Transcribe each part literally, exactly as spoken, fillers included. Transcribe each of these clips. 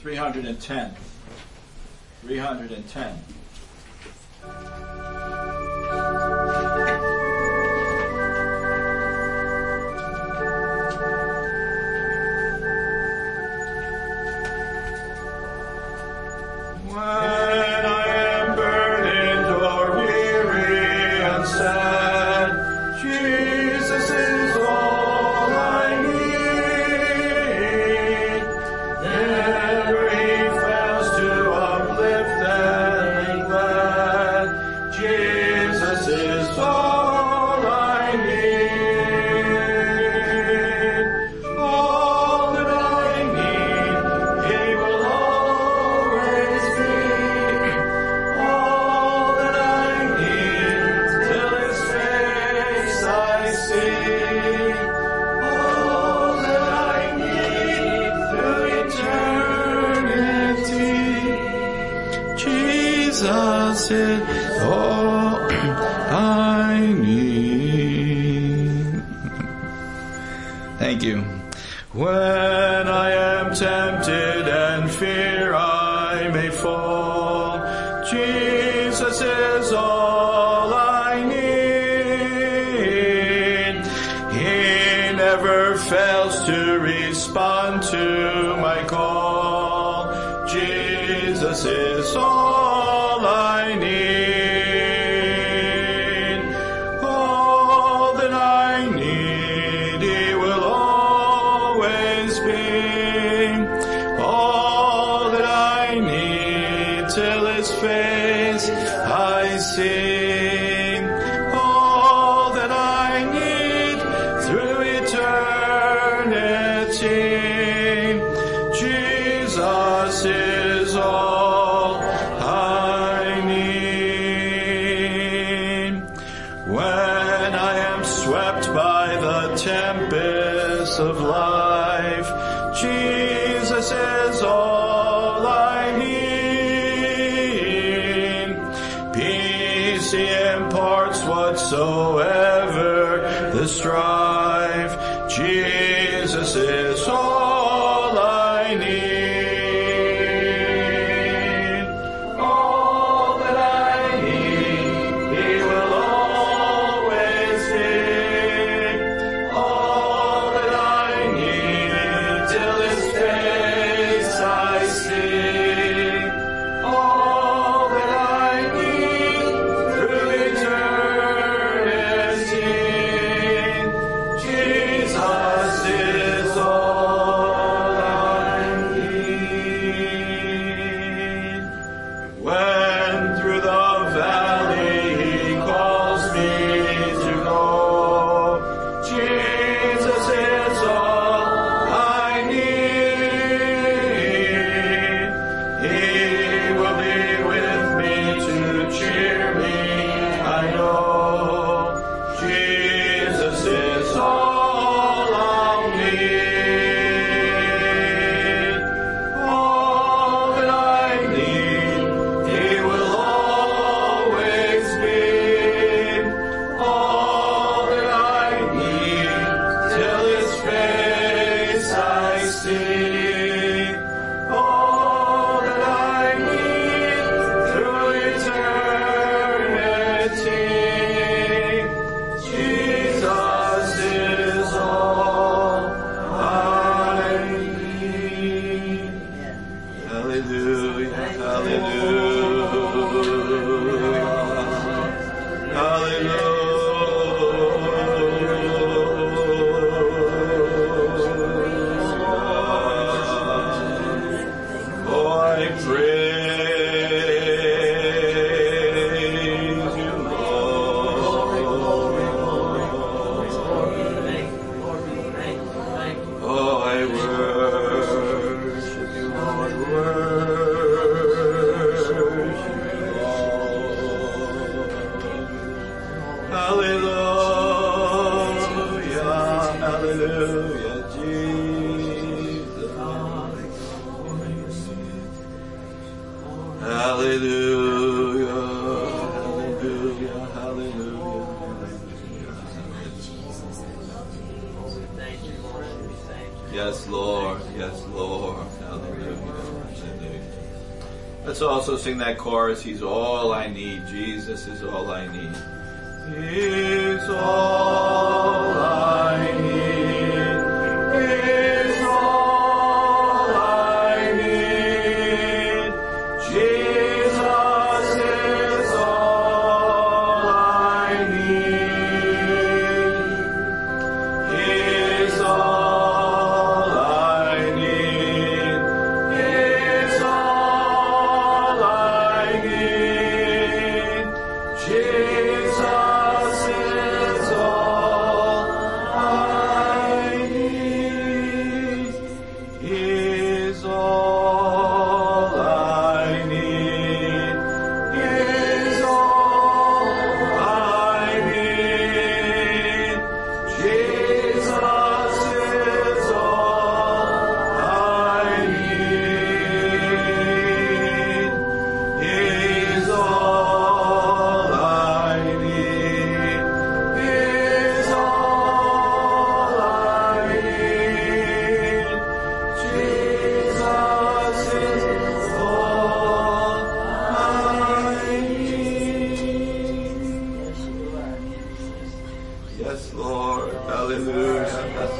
three hundred ten. three hundred ten. Thank you. When I am tempted and fear I may fall, Jesus is all I need. He never fails to respond to my call. Jesus is all I need. Sing all that I need through eternity. Jesus is all I need. When I am swept by the tempest of life, Jesus is all I need. He imparts whatsoever the strife. Jesus is all I need. All that I need, He will always be. All that I need, till His face I see. All that I need, Yes, Lord. Yes, Lord. Hallelujah. Let's also sing that chorus, He's all I need. Jesus is all I need. He's all I need. He's all I need. Jesus is all I need. He's all I need. He's all I need. Jesus is all I need. He's all I need. He's all I need. Jesus is all I need. He's all I need. He's all I need. Jesus is all I need. Yes, Lord. Hallelujah.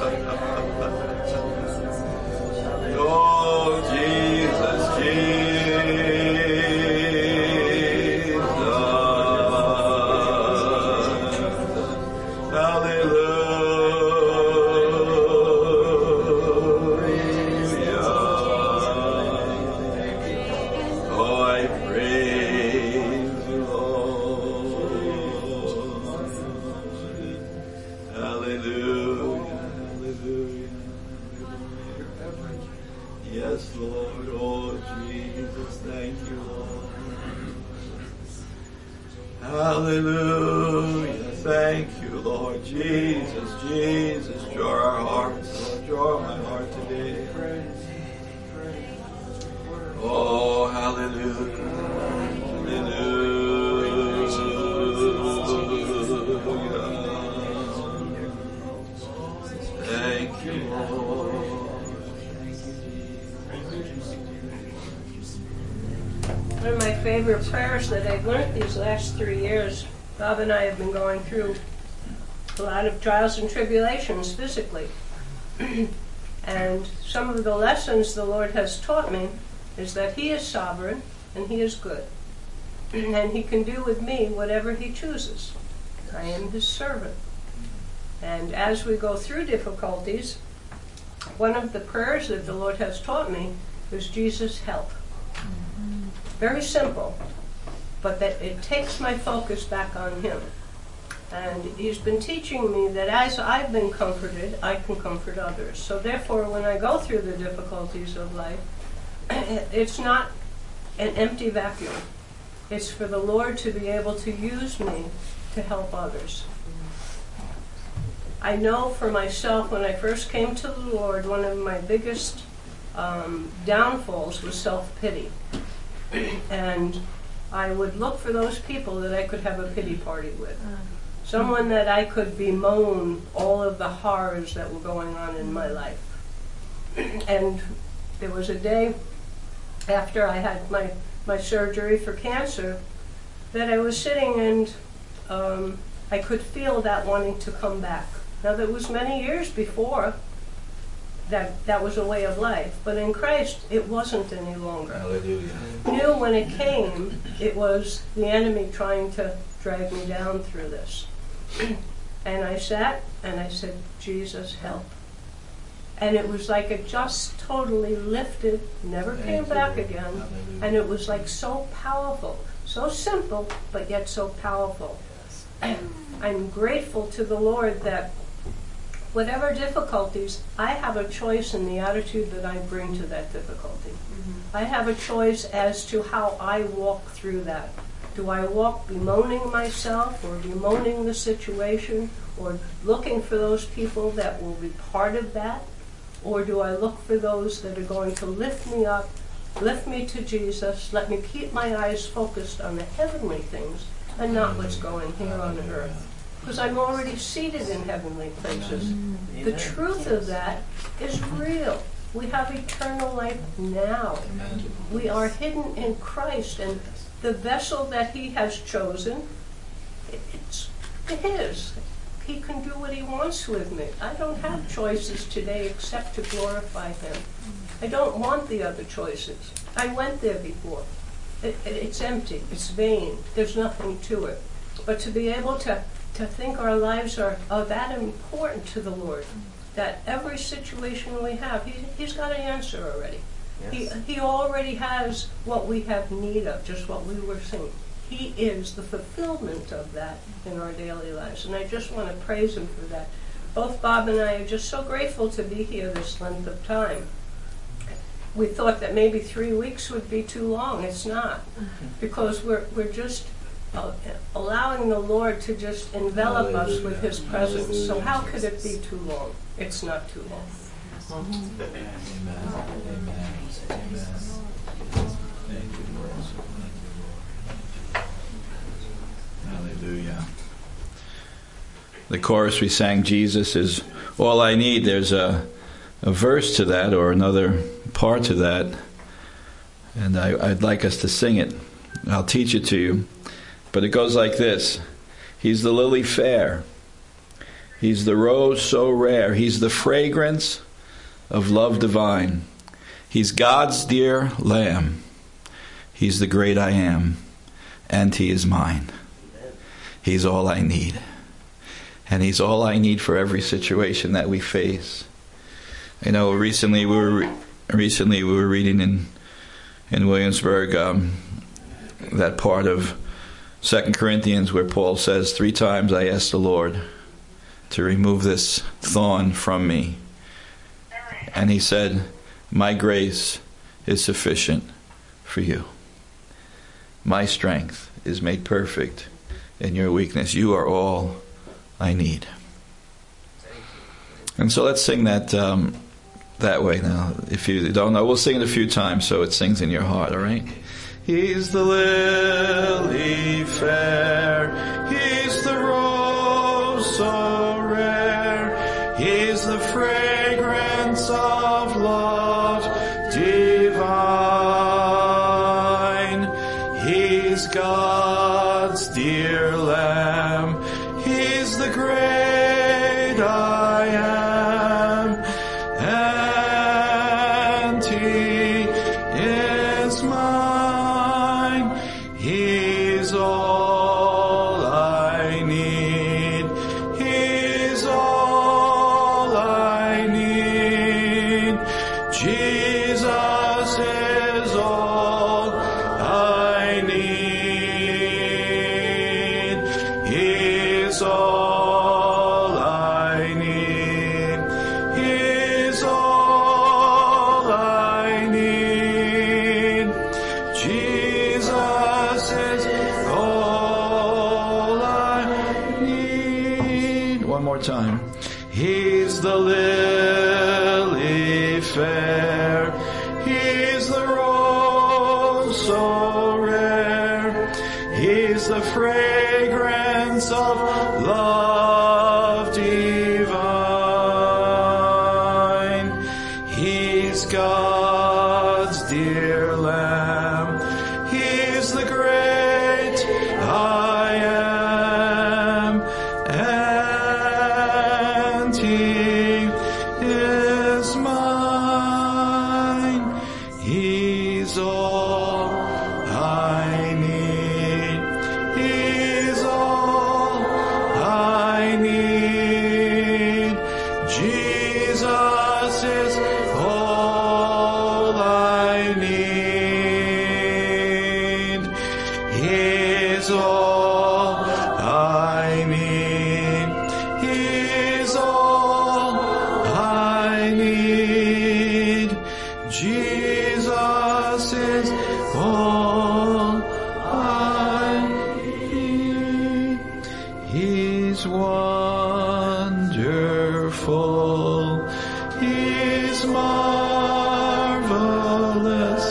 Oh, Jesus, Jesus. Hallelujah. Oh, I praise you, Lord. Hallelujah. Hallelujah. Yes, Lord. Oh, Jesus. Thank you, Lord. Hallelujah. Thank you, Lord. Jesus, Jesus. Draw our hearts, Lord. Draw my heart today. Oh, hallelujah. Hallelujah. Thank you, Lord. One of my favorite prayers that I've learned these last three years, Bob and I have been going through a lot of trials and tribulations physically. And some of the lessons the Lord has taught me is that He is sovereign and He is good. And He can do with me whatever He chooses. I am His servant. And as we go through difficulties, one of the prayers that the Lord has taught me is Jesus, help. Very simple, but that it takes my focus back on Him. And He's been teaching me that as I've been comforted, I can comfort others. So therefore, when I go through the difficulties of life, it's not an empty vacuum. It's for the Lord to be able to use me to help others. I know for myself, when I first came to the Lord, one of my biggest um, downfalls was self-pity. And I would look for those people that I could have a pity party with. Someone that I could bemoan all of the horrors that were going on in my life. And there was a day after I had my, my surgery for cancer that I was sitting and um, I could feel that wanting to come back. Now, that was many years before that that was a way of life, but in Christ it wasn't any longer. Hallelujah. I knew when it came, it was the enemy trying to drag me down through this. And I sat and I said, Jesus, help. And it was like it just totally lifted, never Thank came you, back Lord. again. Hallelujah. And it was like so powerful, so simple, but yet so powerful. I'm grateful to the Lord that whatever difficulties, I have a choice in the attitude that I bring to that difficulty. Mm-hmm. I have a choice as to how I walk through that. Do I walk bemoaning myself or bemoaning the situation or looking for those people that will be part of that? Or do I look for those that are going to lift me up, lift me to Jesus, let me keep my eyes focused on the heavenly things and not what's going here on earth? Because I'm already seated in heavenly places. The truth of that is real. We have eternal life now. We are hidden in Christ, and the vessel that he has chosen, it's his. He can do what he wants with me. I don't have choices today except to glorify him. I don't want the other choices. I went there before. It, it, it's empty. It's vain. There's nothing to it. But to be able to, to think our lives are, are that important to the Lord, that every situation we have, he, he's got an answer already. Yes. He, he already has what we have need of, just what we were saying. He is the fulfillment of that in our daily lives. And I just want to praise him for that. Both Bob and I are just so grateful to be here this length of time. We thought that maybe three weeks would be too long. It's not. Because we're, we're just uh, allowing the Lord to just envelop Hallelujah. Us with his presence. Hallelujah. So how could it be too long? It's not too long. Amen. Amen. Amen. Amen. Thank you, Lord. Hallelujah. The chorus we sang, Jesus is all I need. There's a, a verse to that, or another part to that, and I, I'd like us to sing it. I'll teach it to you. But it goes like this. He's the lily fair. He's the rose so rare. He's the fragrance of love divine. He's God's dear lamb. He's the great I am, and he is mine. He's all I need. And he's all I need for every situation that we face. You know, recently we were recently we were reading in in Williamsburg um, that part of Second Corinthians where Paul says, three times I asked the Lord to remove this thorn from me. And he said, my grace is sufficient for you. My strength is made perfect in your weakness. You are all I need. And so let's sing that um, that way now. If you don't know, we'll sing it a few times so it sings in your heart, all right? He's the lily fair. He's the rose so rare. He's the fragrance of love divine. He's God's dear lamb. He's the great I am. And he is mine. He's all I need. He's all I need. Jesus is all I need. He's all I need. He's all I need. Jesus is all I need. One more time. He's the lily fair. He's the rose so rare. He's the fragrance of love divine. He's God's dear lamb. He's the great I am. And he is mine. He's all I need. He's all I need. Jesus is all I need. He's all I need. He's all I need. Jesus is all I need. He's wonderful. He's marvelous.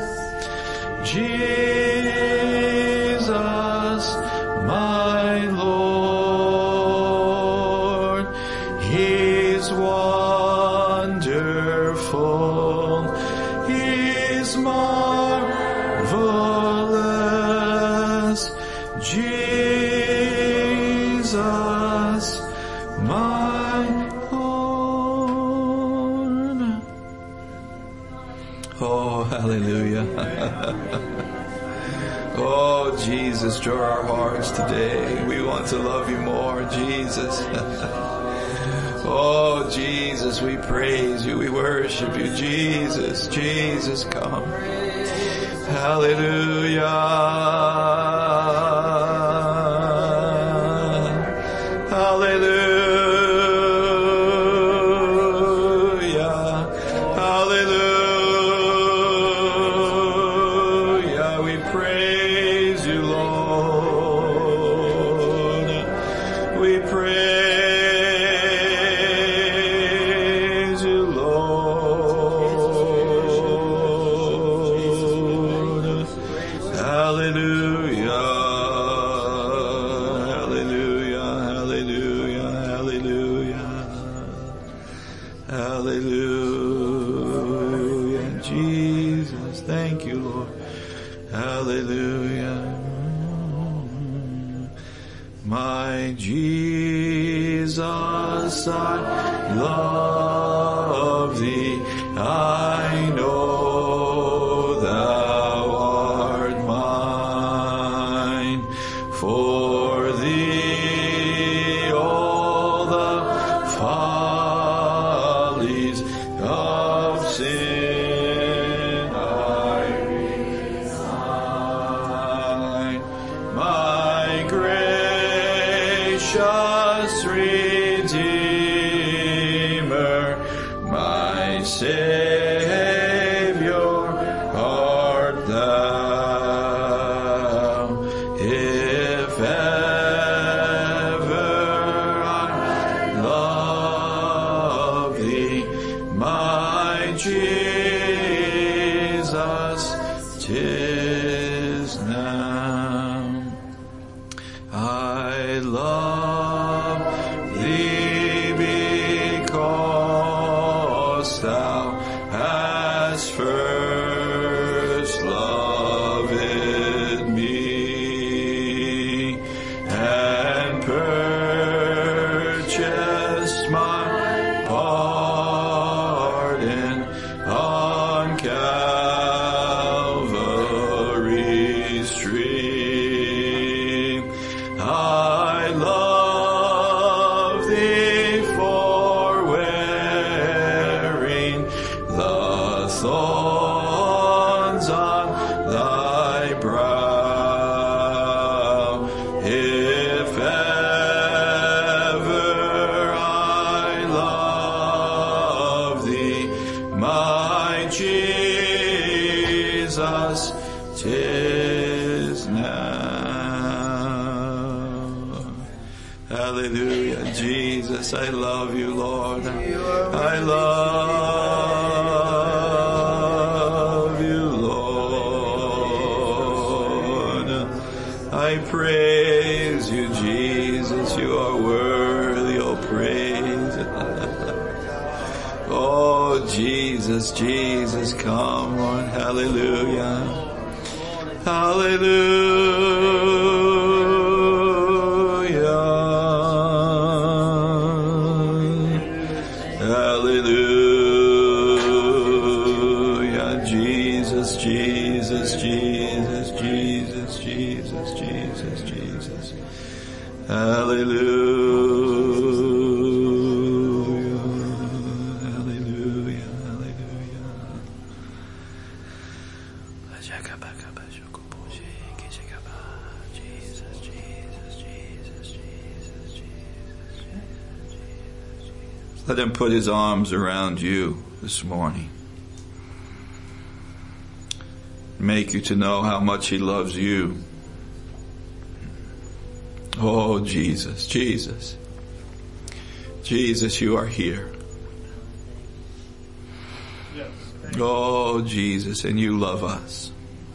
Jesus, my Lord. He's wonderful. Oh, hallelujah. Oh, Jesus, draw our hearts today. We want to love you more, Jesus. Oh, Jesus, we praise you. We worship you, Jesus. Jesus, come. Hallelujah. Hallelujah. Hallelujah. We praise you, Lord. We praise you, Lord. Hallelujah. Hallelujah. Hallelujah. Hallelujah. Hallelujah. Jesus, thank you, Lord. Hallelujah. My Jesus, I love thee. I know thou art mine. For thee all the follies of sin I resign. My gracious Redeemer, my Savior art thou. If ever I love thee, my Jesus, 'tis now. I love thee because thou hast first loved me and purchased my pardon on Calvary's tree. I love thee for wearing the thorns on thy brow. If ever I love thee, my Jesus, 'tis now. Hallelujah. Jesus, I love you, Lord. I love you, Lord. I praise you, Jesus. You are worthy of praise. Oh, Jesus, Jesus, come on. Hallelujah. Hallelujah. Hallelujah. Jesus, Jesus, Jesus, Jesus, Jesus, Jesus, Jesus. Hallelujah. Hallelujah. Hallelujah. Jesus, Jesus, Jesus, Jesus, Jesus. Let him put his arms around you this morning. Make you to know how much he loves you. Oh, Jesus, Jesus. Jesus, you are here. Oh, Jesus, and you love us.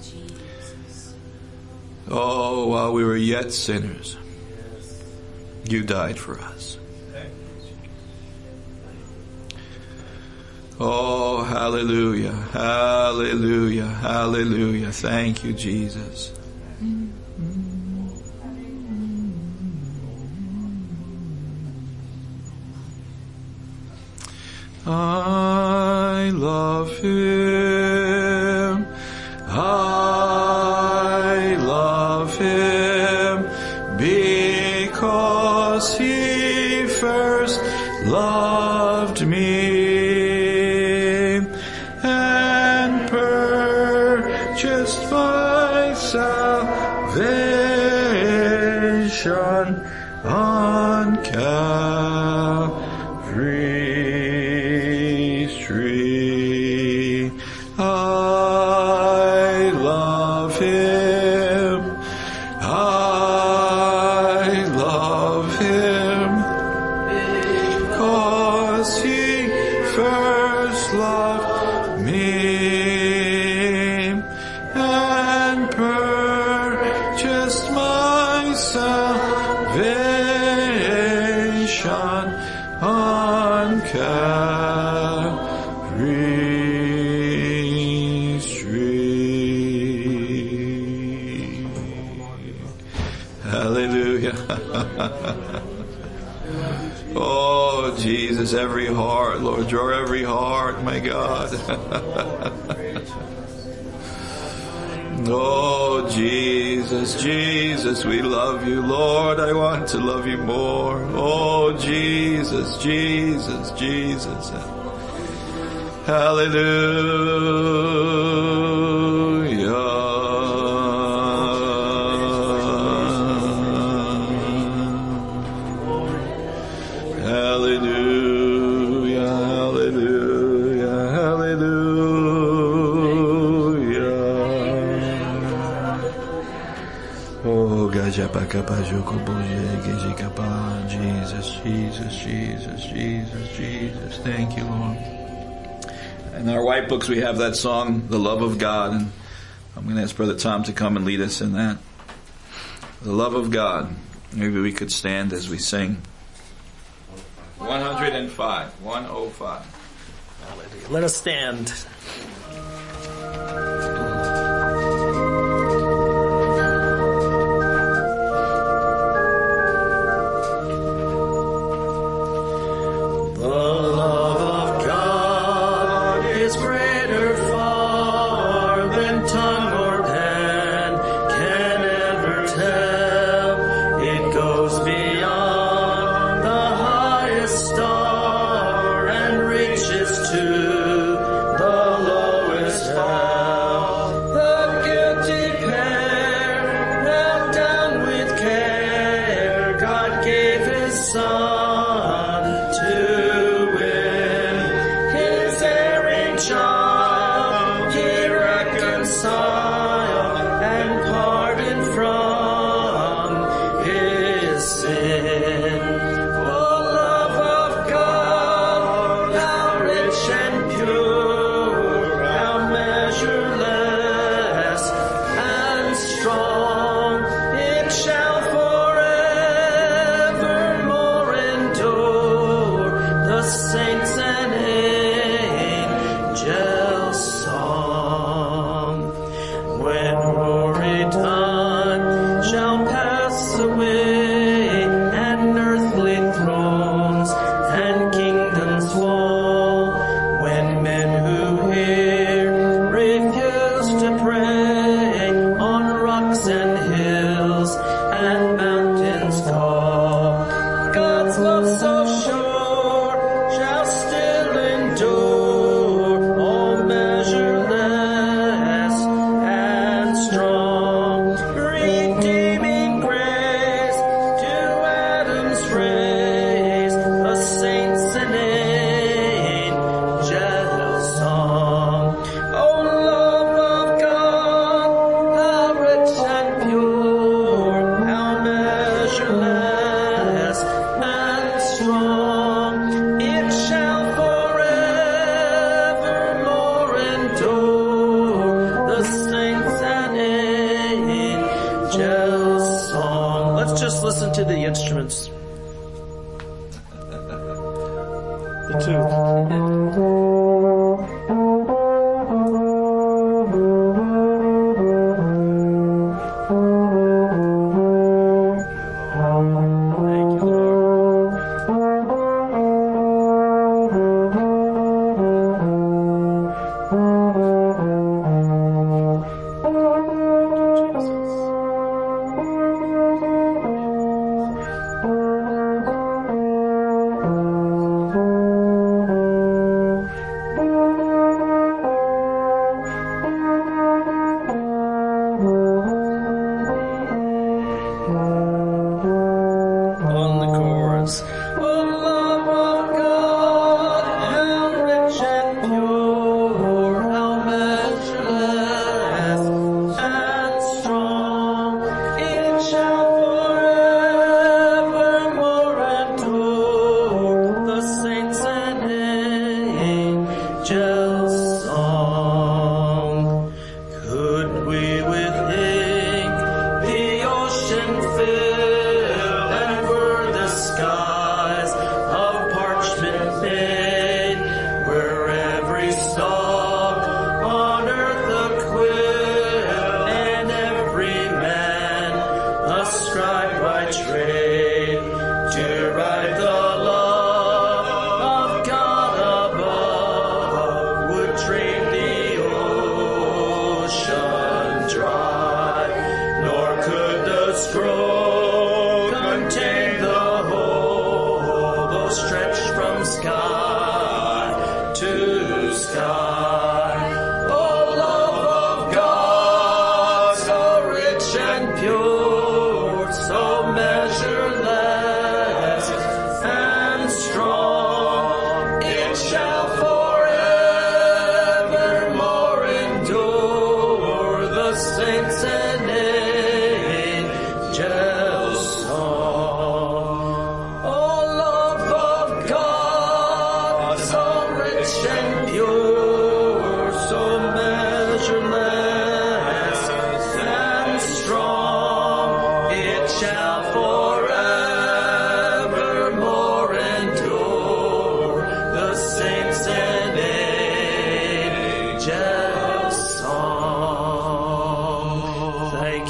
Oh, while we were yet sinners, you died for us. Oh, hallelujah, hallelujah, hallelujah. Thank you, Jesus. I love him. purchased my salvation on Calvary's tree. I love him. I love him. Because he first loved me and purchased my salvation on Calvary's tree. Hallelujah. Oh, Jesus, every heart, Lord, draw every heart, my God. Oh, Jesus, Jesus, we love you, Lord. I want to love you more. Oh, Jesus, Jesus, Jesus. Hallelujah. Hallelujah, hallelujah, hallelujah. Oh, Jesus, Jesus, Jesus, Jesus, Jesus. Thank you, Lord. In our white books we have that song, The Love of God, and I'm going to ask Brother Tom to come and lead us in that. The Love of God. Maybe we could stand as we sing. one oh five. one oh five. Let us stand.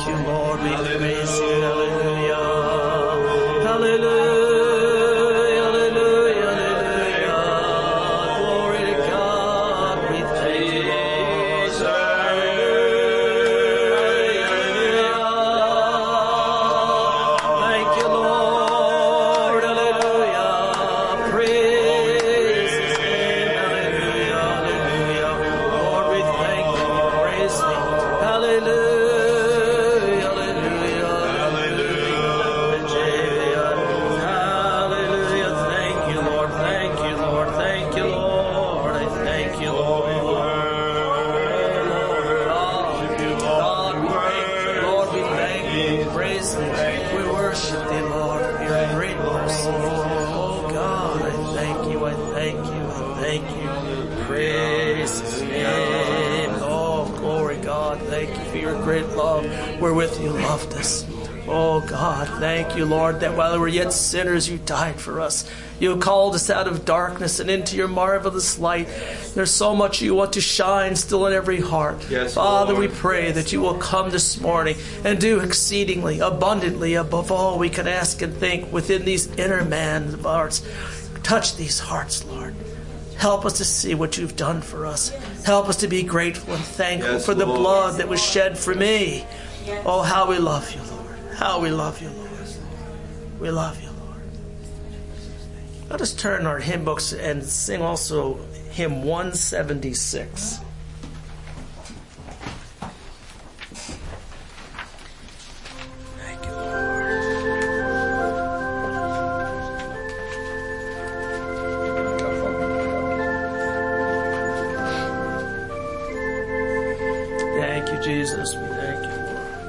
you, Lord. We praise you. Hallelujah. Hallelujah. Hallelujah. Hallelujah. Glory to God. We thank you, Lord. Thank you, Lord. Hallelujah. Praise His name. Hallelujah. Hallelujah. Lord, we thank you. We praise Thee. Hallelujah. Hallelujah. Hallelujah. Thank you, Lord. Thank you, Lord. Thank you, Lord. I thank you, Lord. Lord, we thank you. We praise Thee. We worship Thee, Lord, for your great mercy. Oh God, I thank you. I thank you. I thank you. Praise His name. Oh, glory, God. Thank you for your great love wherewith you loved us. Oh God, thank you, Lord, that while we were yet sinners, you died for us. You called us out of darkness and into your marvelous light. There's so much you want to shine still in every heart. Yes, Father, Lord. we pray that you will come this morning and do exceedingly, abundantly, above all we can ask and think within these inner man of ours. Touch these hearts, Lord. Help us to see what you've done for us. Help us to be grateful and thankful Yes, for the Lord. blood that was shed for me. Oh, how we love you, Lord. How we love you, Lord. We love you, Lord. Let us turn our hymn books and sing also hymn one seventy-six. Thank you, Lord. Thank you, Jesus. We thank you,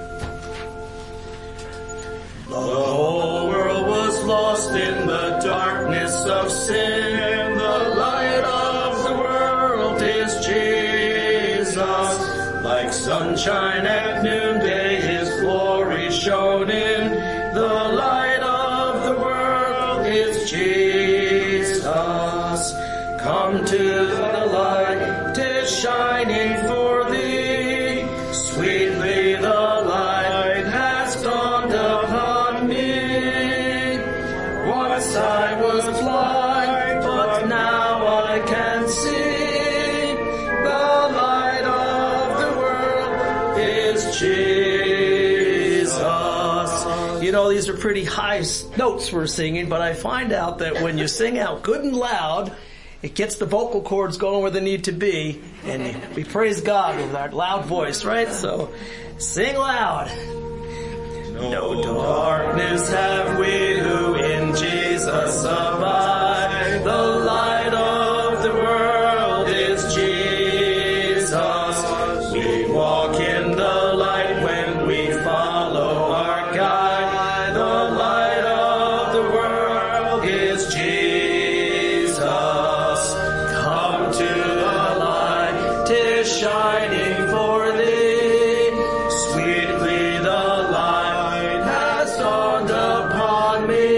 Lord. The whole world was lost in the darkness of sin. The light of the world is Jesus. Like sunshine at noonday, His glory shone in. The light of the world is Jesus. Come to the light, 'tis shining for thee. Sweetly the light has dawned upon me. Once I was blind, but now I can see. The light of the world is Jesus. You know, these are pretty high notes we're singing, but I find out that when you sing out good and loud, it gets the vocal cords going where they need to be, and we praise God with our loud voice, right? So, sing loud. No darkness have we who in Jesus abide. The light of the world is Jesus. We walk in the light when we follow our guide. The light of the world is Jesus. Come to the light, 'tis shining for thee. Sweetly the light has dawned upon me.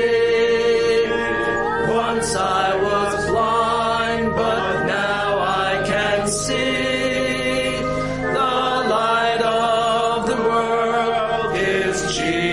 Once I was blind, but now I can see. The light of the world is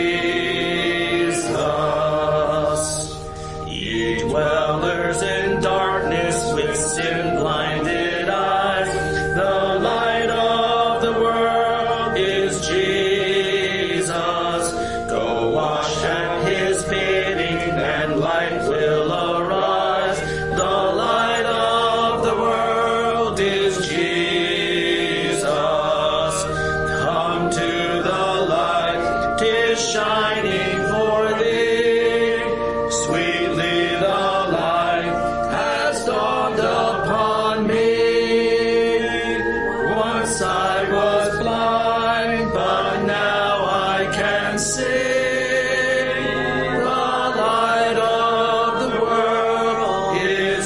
Jesus. Ye dwellers in darkness with sin-blinded eyes, the light of the world is Jesus. Go wash at His bidding and light will arise. The light of the world is Jesus. Come to the light, 'tis shining for thee. Sweetly the light has dawned upon me. Once I was blind, but now I can see. The light of the world is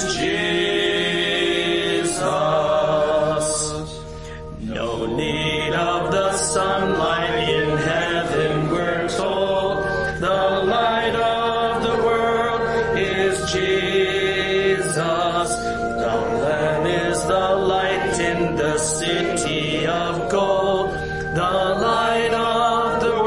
Jesus. No need of the sunlight in heaven, we're told. The light of the world is Jesus. The Lamb is the light in the city of gold. The light of the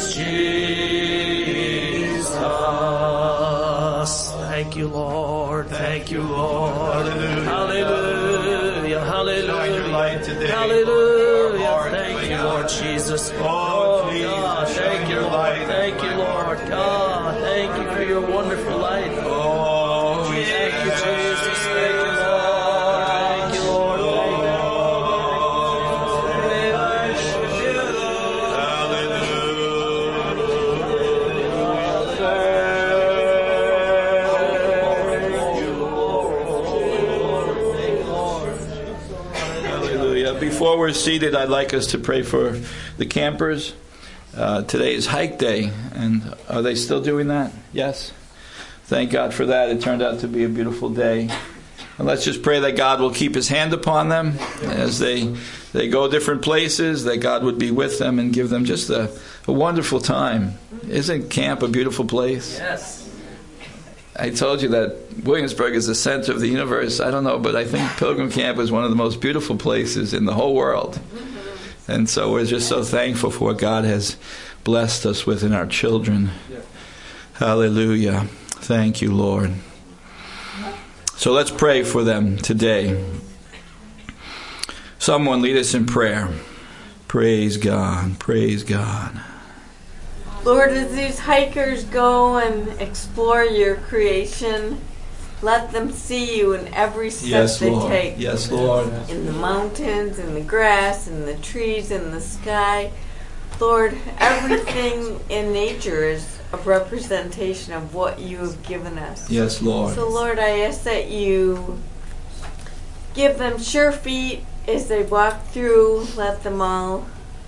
is Jesus. Thank you, Lord. Thank you, Lord. Hallelujah. Hallelujah. Hallelujah. Thank you, Lord Jesus. Oh, God. Thank you, Lord. Thank you, Lord. God, thank you for your wonderful light. Oh, thank you, Jesus. Thank you, Lord. Thank you, Lord. Hallelujah. Before we're seated, I'd like us to pray for the campers. Uh, today is hike day, and are they still doing that? Yes? Thank God for that. It turned out to be a beautiful day. And let's just pray that God will keep His hand upon them as they they go different places, that God would be with them and give them just a, a wonderful time. Isn't camp a beautiful place? Yes. I told you that Williamsburg is the center of the universe. I don't know, but I think Pilgrim Camp is one of the most beautiful places in the whole world. And so we're just so thankful for what God has blessed us with in our children. Yeah. Hallelujah. Thank you, Lord. So let's pray for them today. Someone lead us in prayer. Praise God. Praise God. Lord, as these hikers go and explore your creation, let them see you in every step yes, they Lord. take. Yes, Lord. In the mountains, in the grass, in the trees, in the sky. Lord, everything in nature is a representation of what you have given us. Yes, Lord. So, Lord, I ask that you give them sure feet as they walk through. Let them all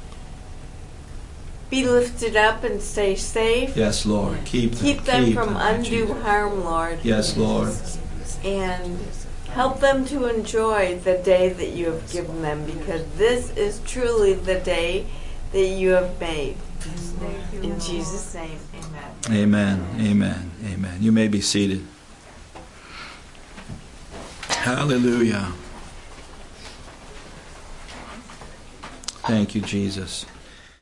be lifted up and stay safe. Yes, Lord. Keep them. Keep them Keep from them, undue Jesus. harm, Lord. Yes, Lord. And help them to enjoy the day that you have given them, because this is truly the day that you have made. In Jesus' name, amen. Amen. Amen. Amen. You may be seated. Hallelujah. Thank you, Jesus.